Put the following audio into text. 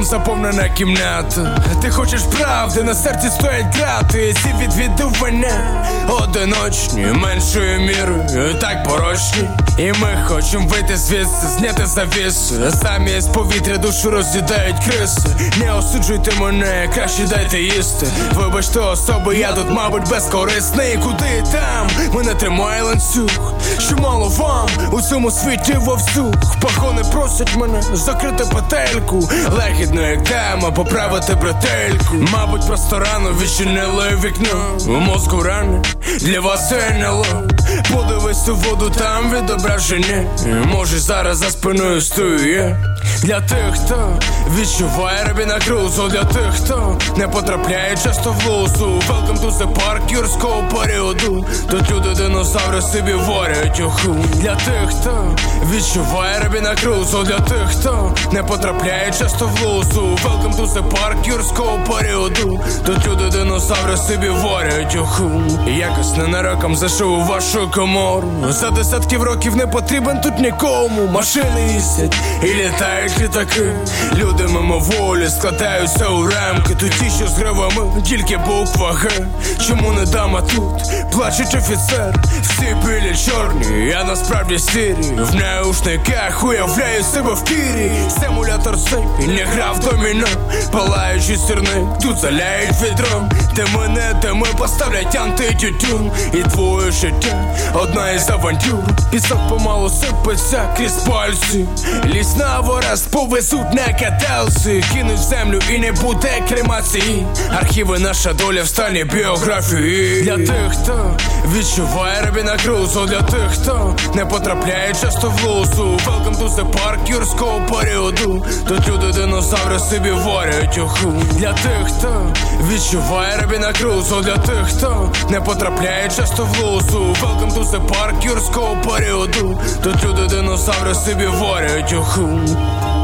Шумом заповнена кімната. Ти хочеш правди, на серці стоять грати. Ці відвідування одиночні, меншою мірою так порожні. І ми хочемо вийти звідси, зняти завісу. Замість повітря душу роз'їдають криси. Не осуджуйте мене, краще дайте їсти. Вибачте особи, я тут, мабуть, безкорисний. Куди там? Мене тримає ланцюг. Що мало вам у цьому світі вовсю. Пагони просять мене закрити петельку. Легідно, як тема, поправити бретельку. Мабуть, просто рано відчинили вікно. У мозку рани, для вас це НЛО. Подивись у воду, там відображення. Може зараз за спиною стою я. Для тих, хто відчуває Робіна Крузо. Для тих, хто не потрапляє часто в лузу. Welcome to the park юрського періоду. Тут люди-динозаври собі варять уху. Для тих, хто відчуває Робіна Крузо. Для тих, хто не потрапляє часто в лузу. Welcome to the park юрського періоду. Тут люди-динозаври собі варять уху. Якось ненароком зайшов у вашу комору. За десятків років не потрібен тут нікому. Машини їздять і літають літаки. Люди мимоволі складаються у рамки. Тут ті, що з гривами, тільки буква Г. Чому не дама тут? Плачуть офіцер. Всі білі чорні, я насправді сірі. В наушниках уявляю себе в пірі. Симулятор цей не грав доміно. Палаючи сірник, тут заляють відром. Ти мене, де ми поставлять антитютюн. І твоє життя одна із авантюр. Пісок помалу сипеться крізь пальці. Лісна вораз повезуть на каталці. Кинуть в землю і не буде кремації. Архіви наша доля в стані біографії. Для тих, хто відчуває Робіна Крузо. Для тих, хто не потрапляє часто в лузу. Welcome to the park юрського періоду. Тут люди-динозаври собі варять уху. Для тих, хто відчуває Робіна Крузо. Для тих, хто не потрапляє часто в лузу. Welcome to the park юрського періоду. Тут люди-динозаври собі варять уху.